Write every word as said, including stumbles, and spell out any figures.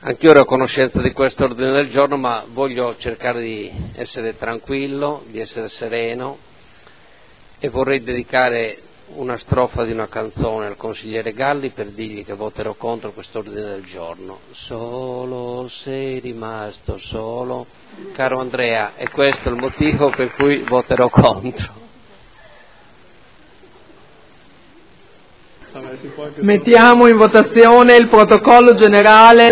Anch'io ero a conoscenza di questo ordine del giorno, ma voglio cercare di essere tranquillo, di essere sereno, e vorrei dedicare una strofa di una canzone al consigliere Galli per dirgli che voterò contro questo ordine del giorno. Solo sei rimasto solo, caro Andrea, e questo è il motivo per cui voterò contro. Mettiamo in votazione il protocollo generale